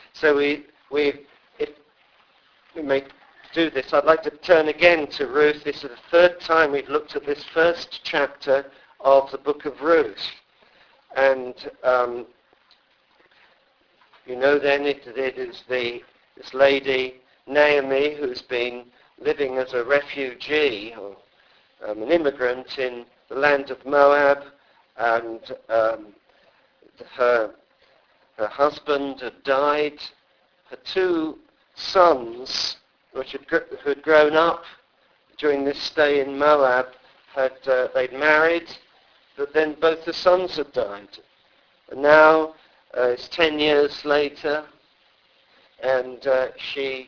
So if we may do this, I'd like to turn again to Ruth. This is the third time we've looked at this first chapter of the book of Ruth. And you know then it is this lady, Naomi, who's been living as a refugee, or an immigrant in the land of Moab, and her husband had died. Her two sons, which had grown up during this stay in Moab, they'd married, but then both the sons had died. And now it's 10 years later, and she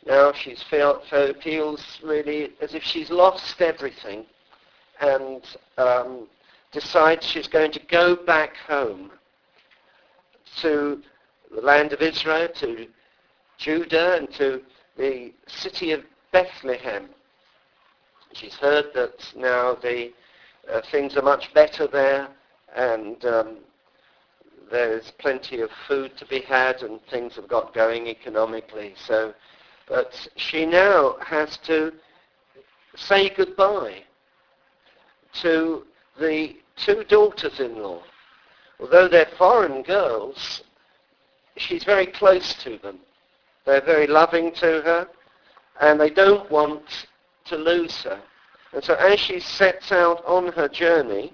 feels really as if she's lost everything, and decides she's going to go back home to the land of Israel, to Judah, and to the city of Bethlehem. She's heard that now the things are much better there, and there's plenty of food to be had, and things have got going economically. But she now has to say goodbye to the two daughters-in-law. Although they're foreign girls, she's very close to them. They're very loving to her, and they don't want to lose her. And so as she sets out on her journey,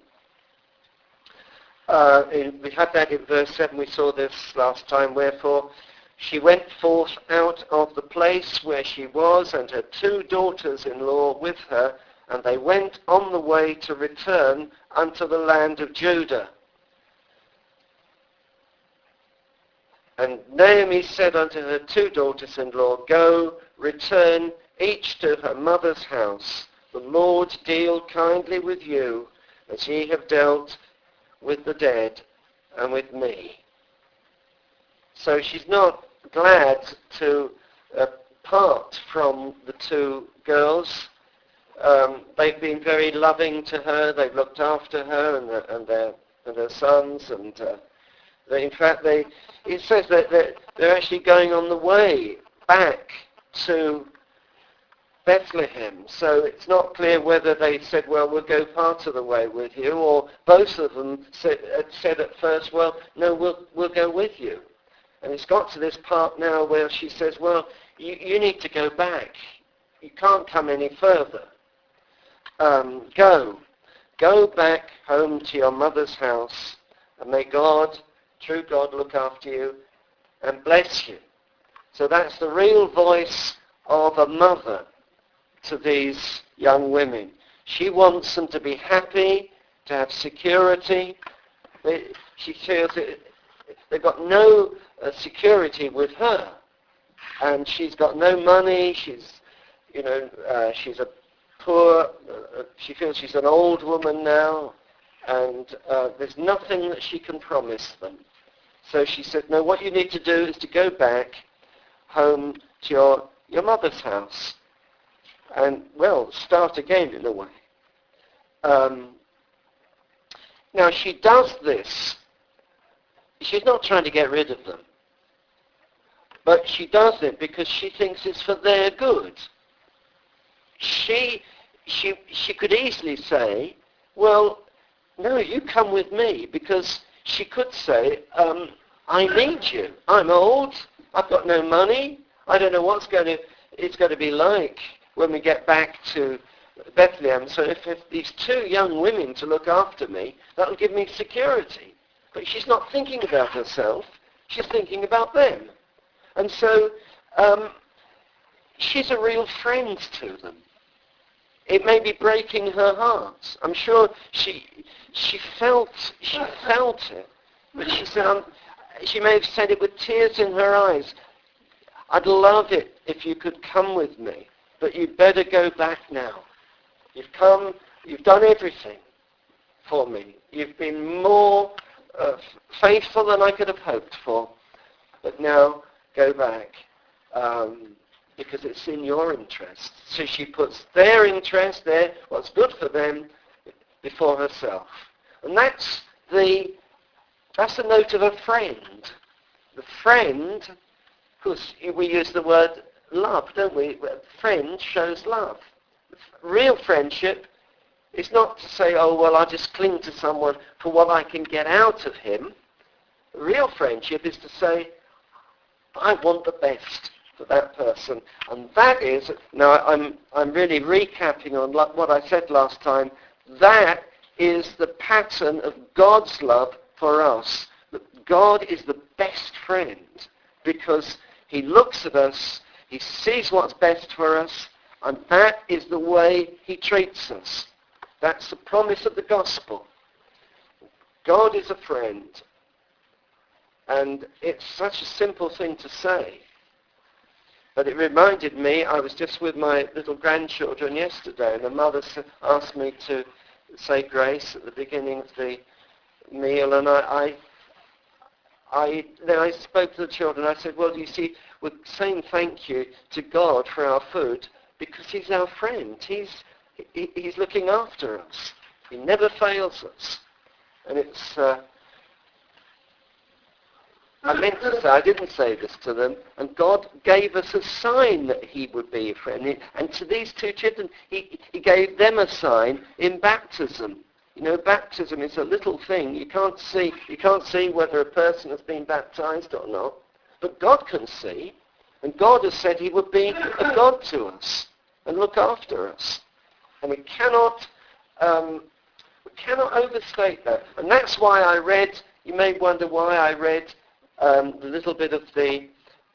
we had that in verse 7, we saw this last time, wherefore she went forth out of the place where she was, and her two daughters-in-law with her, and they went on the way to return unto the land of Judah. And Naomi said unto her two daughters-in-law, Go, return, each to her mother's house. The Lord deal kindly with you, as ye have dealt with the dead and with me. So she's not glad to part from the two girls. They've been very loving to her. They've looked after her and their sons, and it says that they're actually going on the way back to Bethlehem. So it's not clear whether they said, well, we'll go part of the way with you, or both of them said at first, well, no, we'll go with you. And it's got to this part now where she says, well, you need to go back. You can't come any further. Go back home to your mother's house, and may God, true God, look after you and bless you. So that's the real voice of a mother to these young women. She wants them to be happy, to have security. She feels they've got no security with her, and she's got no money. She's a poor. She feels she's an old woman now, and there's nothing that she can promise them. So she said, no, what you need to do is to go back home to your mother's house. And, well, start again in a way. Now, she does this. She's not trying to get rid of them. But she does it because she thinks it's for their good. She could easily say, well, no, you come with me, because she could say, I need you. I'm old. I've got no money. I don't know what it's going to be like when we get back to Bethlehem. So if these two young women to look after me, that'll give me security. But she's not thinking about herself. She's thinking about them. And so she's a real friend to them. It may be breaking her heart. I'm sure she felt it. But she said, she may have said it with tears in her eyes. I'd love it if you could come with me, but you'd better go back now. You've come, you've done everything for me. You've been more faithful than I could have hoped for, but now go back because it's in your interest. So she puts their interest there, what's good for them, before herself. And that's the note of a friend. The friend course, we use the word love, don't we? Friend shows love. Real friendship is not to say, oh, well, I'll just cling to someone for what I can get out of him. Real friendship is to say, I want the best for that person. And that is, now I'm really recapping on what I said last time, that is the pattern of God's love for us. That God is the best friend because he looks at us, he sees what's best for us, and that is the way he treats us. That's the promise of the gospel. God is a friend. And it's such a simple thing to say. But it reminded me, I was just with my little grandchildren yesterday, and the mother asked me to say grace at the beginning of the meal, and then I spoke to the children. I said, well, you see, we're saying thank you to God for our food because he's our friend. He's looking after us. He never fails us. And it's... I meant to say, I didn't say this to them, and God gave us a sign that he would be a friend. And to these two children, he gave them a sign in baptism. You know, baptism is a little thing. You can't see whether a person has been baptized or not, but God can see, and God has said he would be a God to us and look after us. And we cannot overstate that. And that's why I read, you may wonder why I read the little bit of the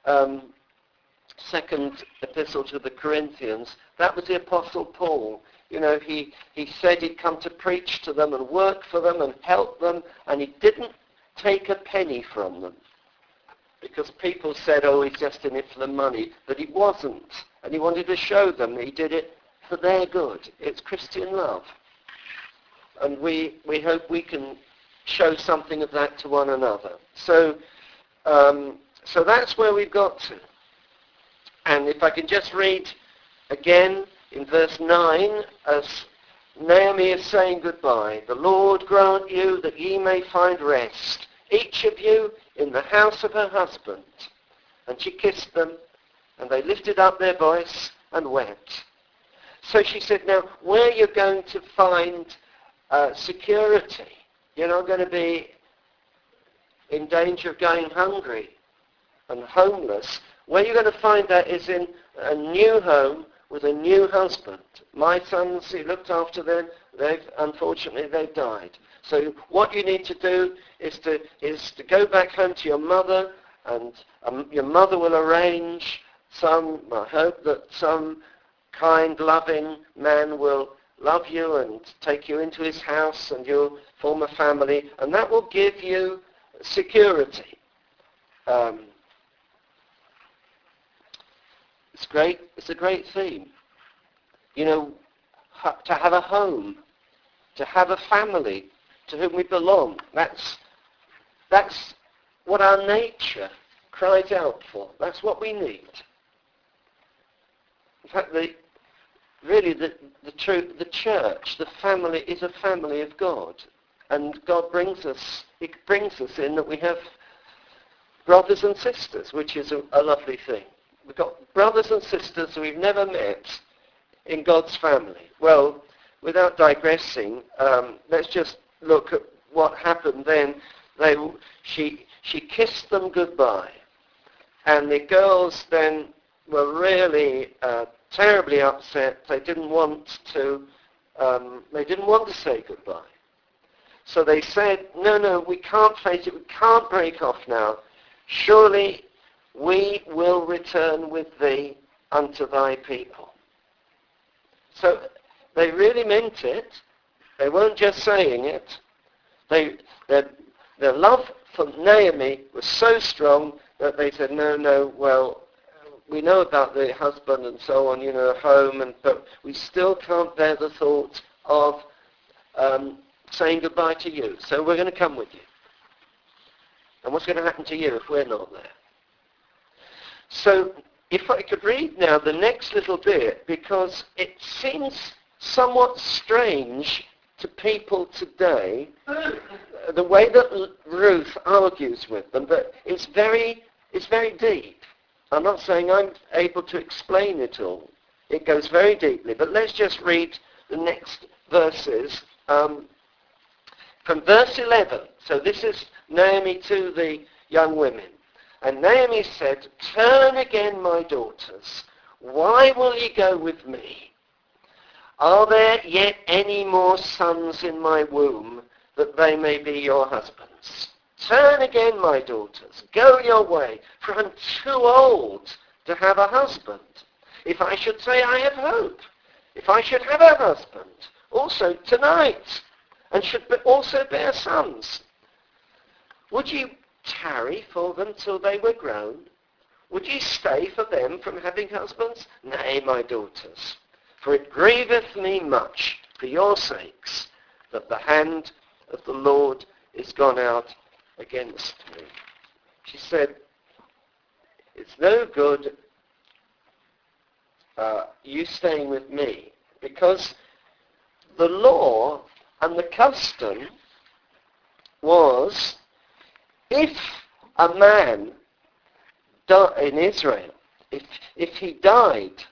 second epistle to the Corinthians. That was the Apostle Paul. You know, he said he'd come to preach to them and work for them and help them, and he didn't take a penny from them. Because people said, oh, he's just in it for the money. But he wasn't. And he wanted to show them that he did it for their good. It's Christian love. And we hope we can show something of that to one another. So that's where we've got to. And if I can just read again in verse 9, as Naomi is saying goodbye, the Lord grant you that ye may find rest, each of you in the house of her husband. And she kissed them, and they lifted up their voice and wept. So she said, now, where you're going to find security, you're not going to be in danger of going hungry and homeless. Where you're going to find that is in a new home with a new husband. My sons, he looked after them. Unfortunately, they've died. So what you need to do is to go back home to your mother, and your mother will arrange I hope that some kind, loving man will love you and take you into his house, and you'll form a family, and that will give you security. It's great. It's a great theme. You know, to have a home, to have a family to whom we belong. That's what our nature cries out for. That's what we need. In fact, the church, the family, is a family of God. And God brings us in that we have brothers and sisters, which is a lovely thing. We've got brothers and sisters we've never met in God's family. Well, without digressing, let's just look at what happened then. She kissed them goodbye. And the girls then were really terribly upset. They didn't want to say goodbye. So they said, no, we can't face it. We can't break off now. Surely we will return with thee unto thy people. So they really meant it. They weren't just saying it. Their love for Naomi was so strong that they said, no, well, we know about the husband and so on, home, but we still can't bear the thought of saying goodbye to you. So we're going to come with you. And what's going to happen to you if we're not there? So if I could read now the next little bit, because it seems somewhat strange to people today, the way that Ruth argues with them, but it's very deep. I'm not saying I'm able to explain it all. It goes very deeply. But let's just read the next verses. From verse 11. So this is Naomi to the young women. And Naomi said, "Turn again, my daughters. Why will ye go with me? Are there yet any more sons in my womb, that they may be your husbands? Turn again, my daughters. Go your way, for I'm too old to have a husband. If I should say I have hope, if I should have a husband, also tonight, and should also bear sons, would ye tarry for them till they were grown? Would ye stay for them from having husbands? Nay, my daughters, for it grieveth me much for your sakes that the hand of the Lord is gone out against me." She said, "It's no good you staying with me, because the law and the custom was, if a man in Israel, if he died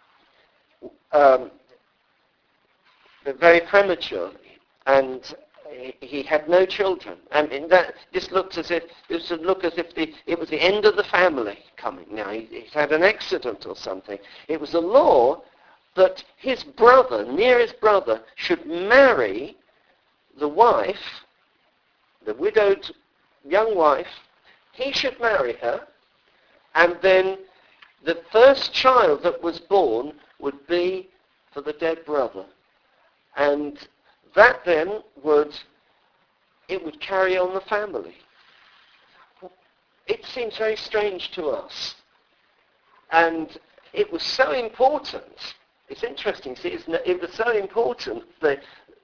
very prematurely and he had no children, this looked as if it was the end of the family coming. Now he had an accident or something. It was a law that his brother, nearest brother, should marry the wife, the widowed young wife. He should marry her, and then the first child that was born would be for the dead brother. And that then would carry on the family. It seems very strange to us. And it was so important. It's interesting, see, it was so important that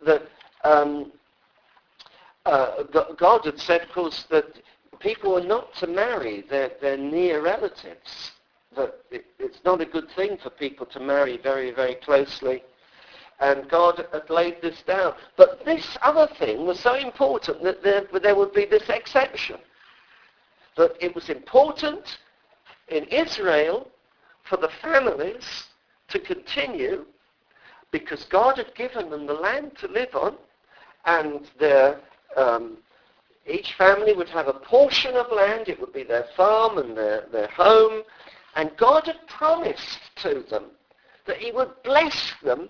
God had said, of course, that people were not to marry their near relatives. That it's not a good thing for people to marry very, very closely. And God had laid this down. But this other thing was so important that there would be this exception. That it was important in Israel for the families to continue, because God had given them the land to live on, and each family would have a portion of land. It would be their farm and their home. And God had promised to them that he would bless them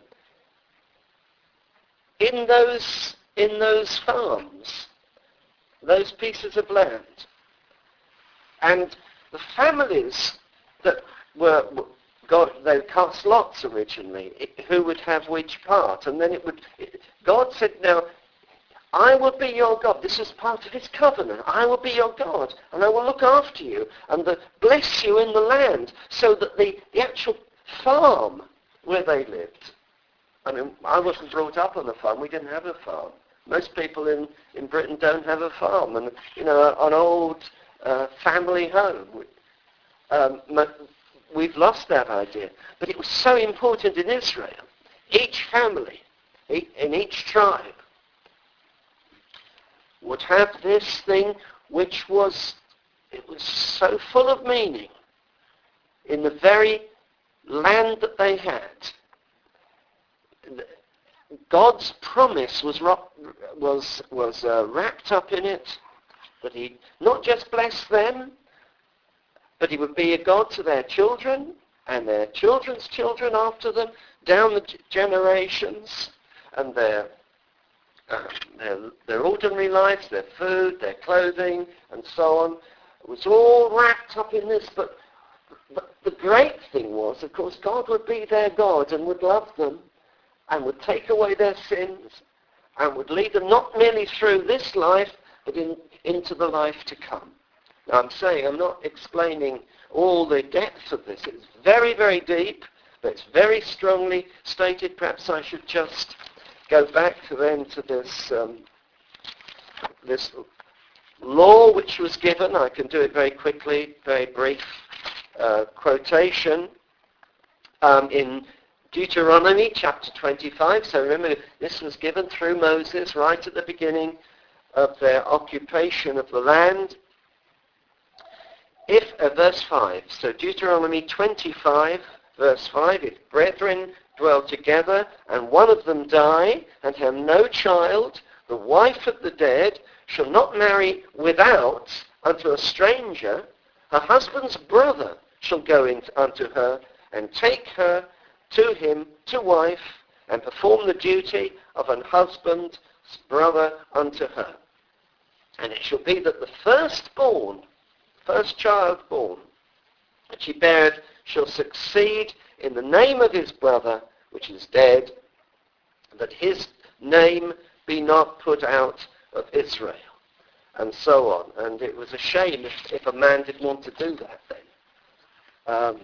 in those farms, those pieces of land. And the families that they cast lots originally, who would have which part. And then God said, "Now, I will be your God." This is part of his covenant. "I will be your God, and I will look after you, and bless you in the land," so that the actual farm where they lived. I mean, I wasn't brought up on a farm. We didn't have a farm. Most people in Britain don't have a farm, and an old family home. We've lost that idea. But it was so important in Israel. Each family, in each tribe, would have this thing which was so full of meaning in the very land that they had. God's promise was wrapped up in it, that he not just bless them, but he would be a God to their children and their children's children after them, down the generations, and their ordinary lives, their food, their clothing, and so on. It was all wrapped up in this, but the great thing was, of course, God would be their God and would love them and would take away their sins and would lead them not merely through this life, but into the life to come. Now I'm not explaining all the depth of this. It's very, very deep, but it's very strongly stated. Perhaps I should just go back to this law which was given. I can do it very quickly, very brief quotation in Deuteronomy chapter 25. So remember, this was given through Moses right at the beginning of their occupation of the land. verse 5, so Deuteronomy 25, verse 5, if brethren dwell together, and one of them die, and have no child, the wife of the dead shall not marry without unto a stranger. Her husband's brother shall go in unto her, and take her to him to wife, and perform the duty of an husband's brother unto her. And it shall be that the first child born, that she beareth, shall succeed in the name of his brother, which is dead, that his name be not put out of Israel. And so on. And it was a shame if a man didn't want to do that then.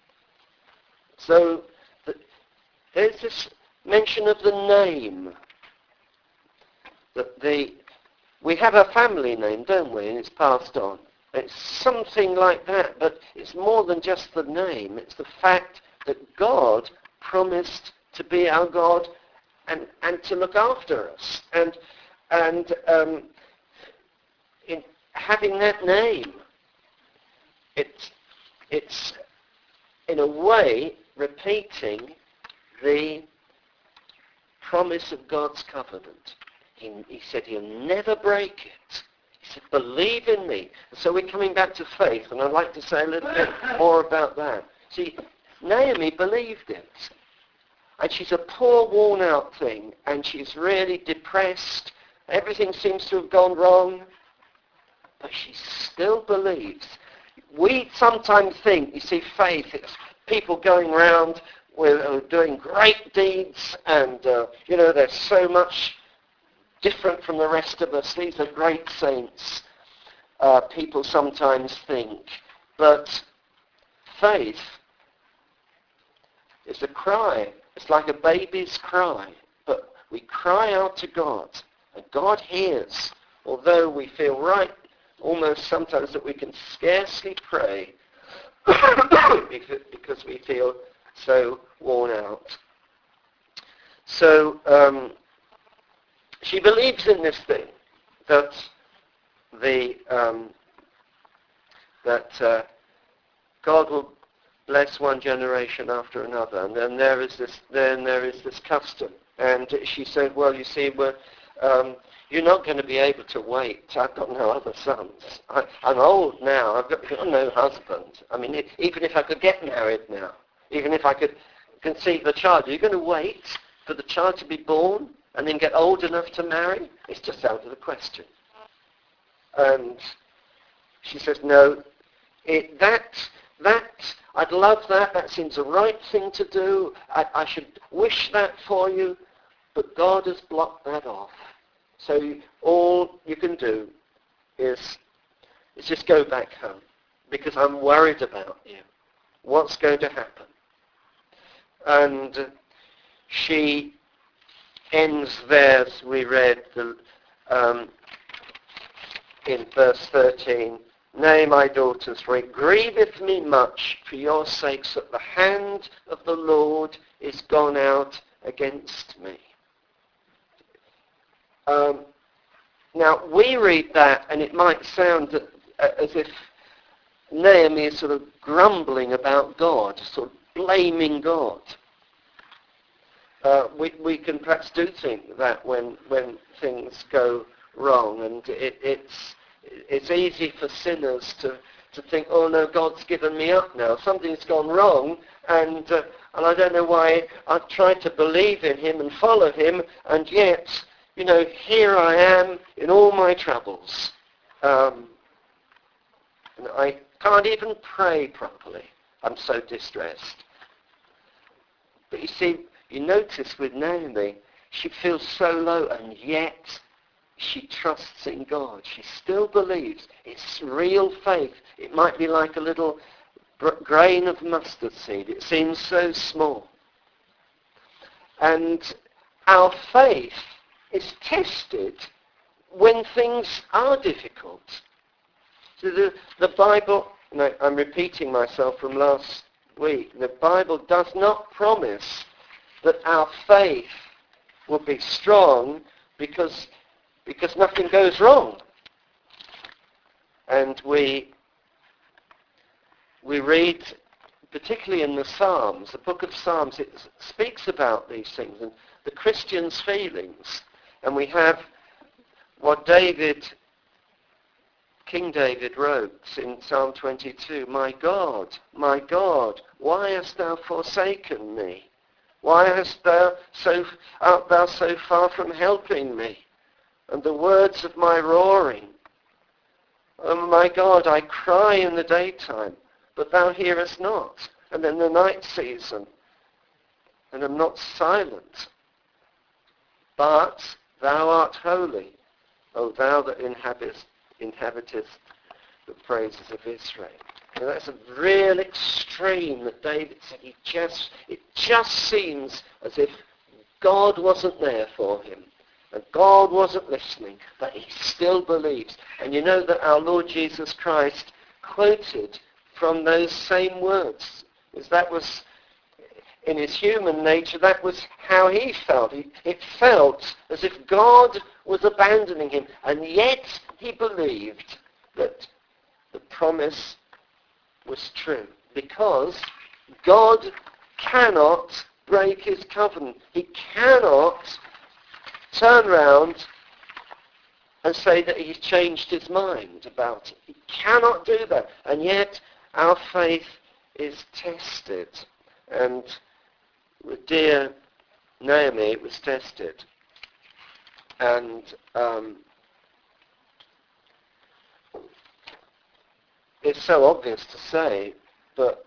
There's this mention of the name. We have a family name, don't we? And it's passed on. It's something like that, but it's more than just the name. It's the fact that God promised to be our God and to look after us. And in having that name, it's in a way repeating the promise of God's covenant. He said he'll never break it. He said, believe in me. And so we're coming back to faith, and I'd like to say a little bit more about that. See, Naomi believed it. And she's a poor, worn-out thing, and she's really depressed. Everything seems to have gone wrong. But she still believes. We sometimes think, you see, faith, it's people going around doing great deeds, and, they're so much different from the rest of us. These are great saints, people sometimes think. But faith is a cry. It's like a baby's cry. But we cry out to God, and God hears, although we feel right almost sometimes that we can scarcely pray because we feel so worn out. So she believes in this thing, that God will bless one generation after another, and then there is this custom. And she said, well, you see, you're not going to be able to wait. I've got no other sons. I'm old now. I've got no husband. I mean, even if I could get married now, even if I could conceive a child, are you going to wait for the child to be born and then get old enough to marry? It's just out of the question. And she says, no, I'd love that. That seems the right thing to do. I should wish that for you. But God has blocked that off. So all you can do is just go back home, because I'm worried about you. What's going to happen? And she ends there, as we read in verse 13, Nay, my daughters, for it grieveth me much for your sakes that the hand of the Lord is gone out against me. Now, we read that, and it might sound as if Naomi is sort of grumbling about God, sort of blaming God. We can perhaps do think that when things go wrong, and it's easy for sinners to think, oh no, God's given me up now. Something's gone wrong, and I don't know why I've tried to believe in him and follow him, and yet, here I am in all my troubles. And I can't even pray properly. I'm so distressed. But you see, you notice with Naomi, she feels so low, and yet she trusts in God. She still believes. It's real faith. It might be like a little grain of mustard seed. It seems so small. And our faith is tested when things are difficult. So the Bible, and I'm repeating myself from last week, the Bible does not promise that our faith will be strong because nothing goes wrong. And we read, particularly in the Psalms, the book of Psalms, it speaks about these things and the Christian's feelings. And we have what King David wrote in Psalm 22, my God, why hast thou forsaken me? Why art thou so far from helping me? And the words of my roaring, oh my God, I cry in the daytime, but thou hearest not, and in the night season, and am not silent. But thou art holy, O thou that inhabitest the praises of Israel. Now that's a real extreme that David said. It just seems as if God wasn't there for him. And God wasn't listening, but he still believes. And you know that our Lord Jesus Christ quoted from those same words. Because that was, in his human nature, that was how he felt. It felt as if God was abandoning him. And yet he believed that the promise was true. Because God cannot break his covenant. He cannot turn around and say that he's changed his mind about it. He cannot do that. And yet our faith is tested. And with dear Naomi, it was tested. And it's so obvious to say, but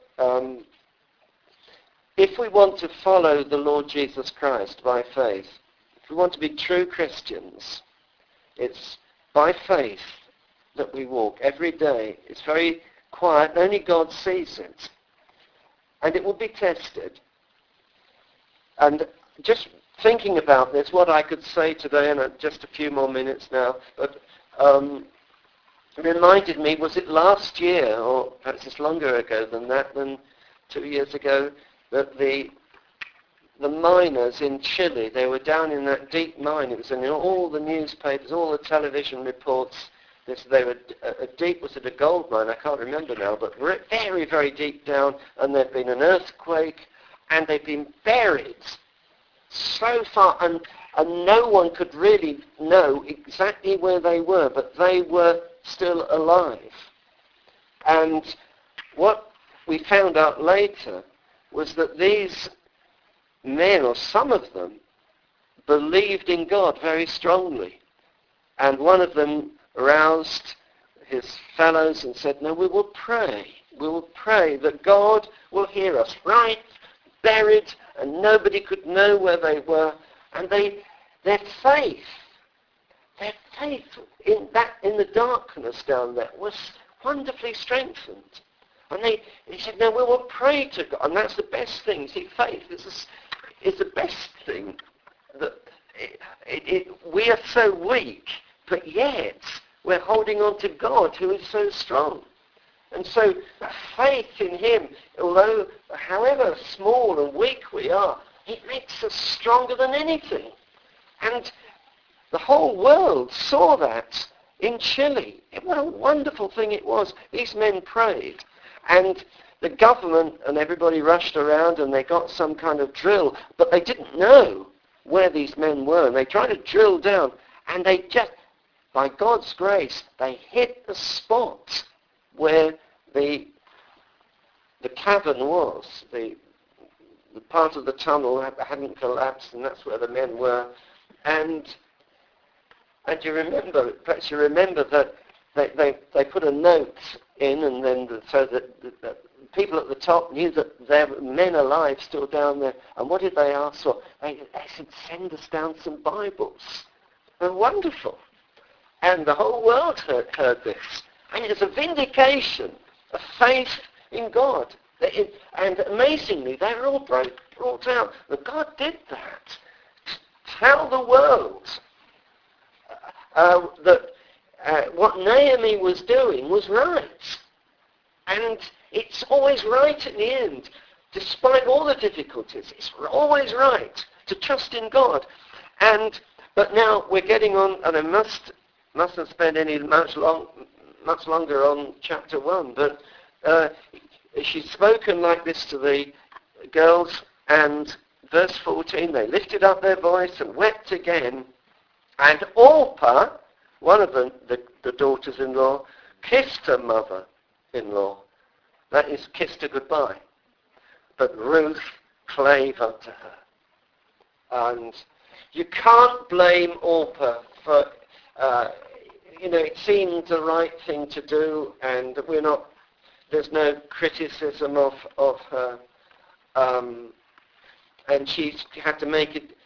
if we want to follow the Lord Jesus Christ by faith, if we want to be true Christians, it's by faith that we walk every day. It's very quiet, and only God sees it. And it will be tested. And just thinking about this, what I could say today, and just a few more minutes now, but it reminded me, was it last year, or perhaps it's longer ago than that, than 2 years ago, that the miners in Chile, they were down in that deep mine. It was in all the newspapers, all the television reports. They were deep, was it a gold mine? I can't remember now, but very, very deep down, and there'd been an earthquake, and they'd been buried so far, and no one could really know exactly where they were, but they were still alive. And what we found out later was that these men, or some of them, believed in God very strongly. And one of them roused his fellows and said, no, we will pray. We will pray that God will hear us. Right, buried, and nobody could know where they were. And their faith in the darkness down there was wonderfully strengthened. And they said, no, we will pray to God. And that's the best thing. See, faith is the best thing. That we are so weak, but yet we're holding on to God who is so strong. And so faith in him, although however small and weak we are, it makes us stronger than anything. And the whole world saw that in Chile. What a wonderful thing it was. These men prayed. And the government and everybody rushed around and they got some kind of drill, but they didn't know where these men were. And they tried to drill down, and they just, by God's grace, they hit the spot where the cavern was. The part of the tunnel hadn't collapsed, and that's where the men were. And you remember, perhaps you remember that they put a note in, and then so that the people at the top knew that there were men alive still down there. And what did they ask for? They said, send us down some Bibles. They're wonderful. And the whole world heard this. And it's a vindication of faith in God. And amazingly, they were all brought out. But God did that to tell the world that what Naomi was doing was right. And it's always right in the end. Despite all the difficulties, it's always right to trust in God. But now we're getting on, and I mustn't spend much longer on chapter 1, but she'd spoken like this to the girls, and verse 14, they lifted up their voice and wept again. And Orpah, one of the daughters-in-law, kissed her mother-in-law. That is, kissed her goodbye. But Ruth clave unto her. And you can't blame Orpah for, it seemed the right thing to do, and there's no criticism of her. And she had to make it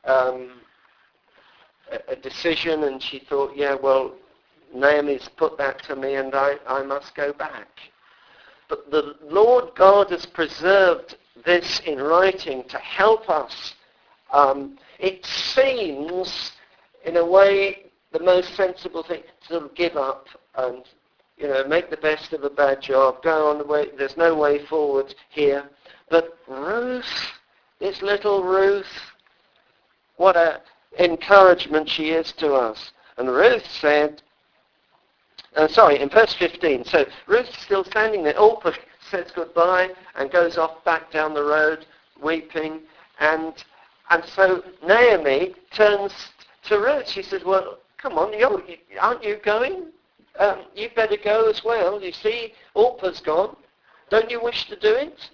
a decision, and she thought, Naomi's put that to me, and I must go back. But the Lord God has preserved this in writing to help us. It seems, in a way, the most sensible thing to sort of give up and, make the best of a bad job, go on the way, there's no way forward here. But Ruth, this little Ruth, what a encouragement she is to us. And Ruth said, in verse 15, so Ruth's still standing there. Orpah says goodbye and goes off back down the road weeping. And so Naomi turns to Ruth. She says, well, come on, aren't you going? You better go as well. You see, Orpah's gone. Don't you wish to do it?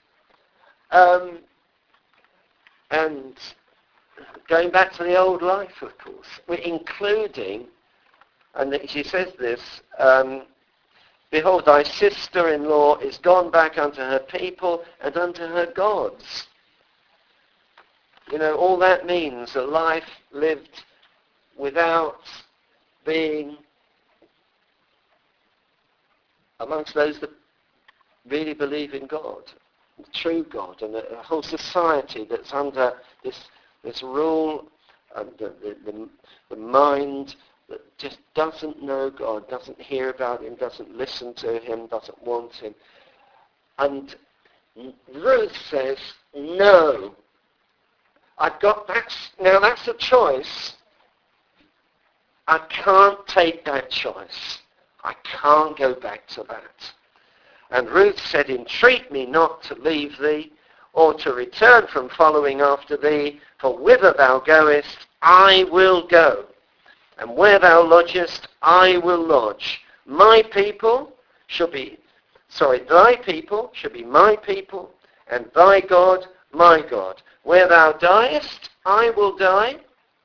And going back to the old life, of course, we're including, and she says this, behold, thy sister-in-law is gone back unto her people and unto her gods. All that means a life lived without being amongst those that really believe in God, the true God, and a whole society that's under this rule and the mind that just doesn't know God, doesn't hear about him, doesn't listen to him, doesn't want him. And Ruth says, no, that's a choice. I can't take that choice. I can't go back to that. And Ruth said, entreat me not to leave thee, or to return from following after thee, for whither thou goest, I will go. And where thou lodgest, I will lodge. Thy people shall be my people, and thy God, my God. Where thou diest, I will die.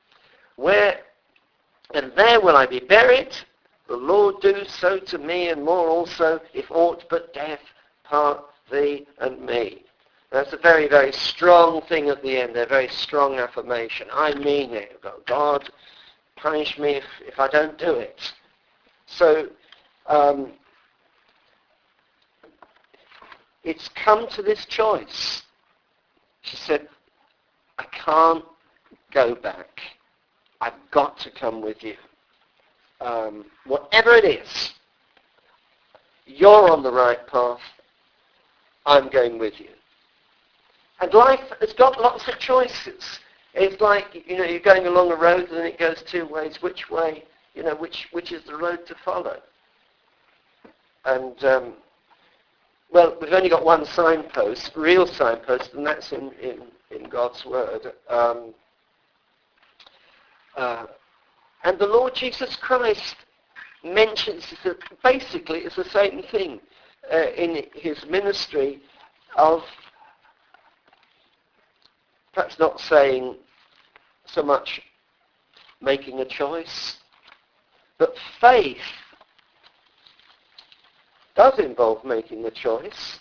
And there will I be buried. The Lord do so to me, and more also, if aught but death part thee and me. That's a very, very strong thing at the end, a very strong affirmation. I mean it. God, punish me if I don't do it. So, it's come to this choice. She said, I can't go back. I've got to come with you. Whatever it is, you're on the right path. I'm going with you. And life has got lots of choices. It's like, you're going along a road and it goes two ways. Which way, which is the road to follow? And, we've only got one signpost, real signpost, and that's in God's Word. And the Lord Jesus Christ mentions that basically it's the same thing in his ministry of perhaps not saying so much making a choice, but faith does involve making a choice.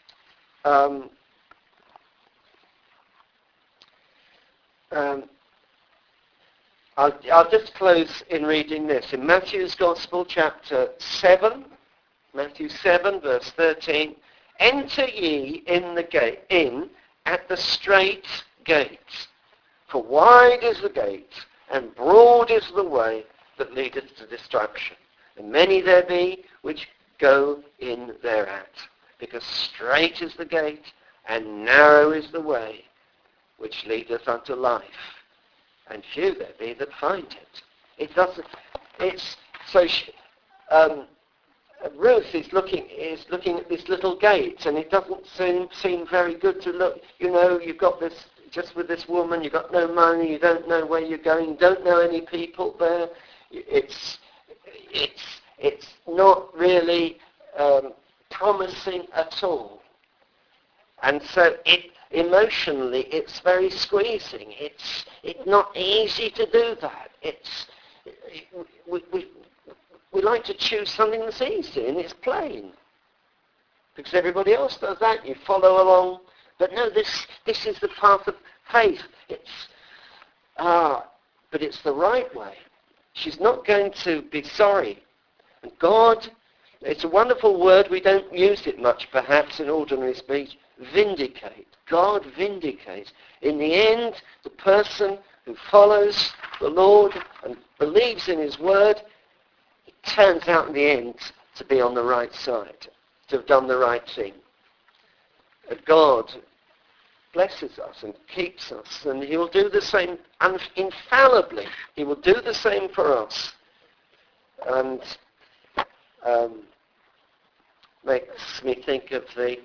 I'll just close in reading this. In Matthew's Gospel, chapter 7, Matthew 7, verse 13, enter ye in at the strait gate, for wide is the gate, and broad is the way that leadeth to destruction, and many there be which go in thereat. Because strait is the gate, and narrow is the way which leadeth unto life, and few there be that find it. It doesn't. It's so. Ruth is looking at this little gate, and it doesn't seem very good to look. You know, you've got this, just with this woman, you've got no money, you don't know where you're going, you don't know any people there. It's not really promising at all. And so emotionally, it's very squeezing. It's not easy to do that. We like to choose something that's easy and it's plain, because everybody else does that. You follow along, but no, this is the path of faith. But it's the right way. She's not going to be sorry. And God, it's a wonderful word. We don't use it much, perhaps, in ordinary speech. Vindicate. God vindicates. In the end, the person who follows the Lord and believes in his word, it turns out in the end to be on the right side, to have done the right thing. God blesses us and keeps us, and he will do the same, and infallibly, he will do the same for us. And makes me think of the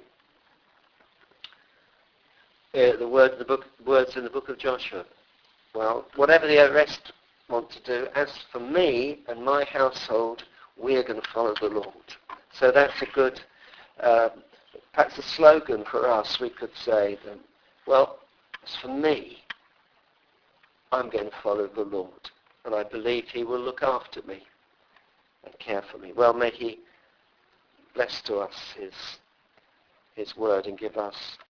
words in the book of Joshua. Well, whatever the rest want to do, as for me and my household, we're going to follow the Lord. So that's a good, perhaps a slogan for us. We could say, well, as for me, I'm going to follow the Lord, and I believe he will look after me and care for me. Well, may he bless to us his word and give us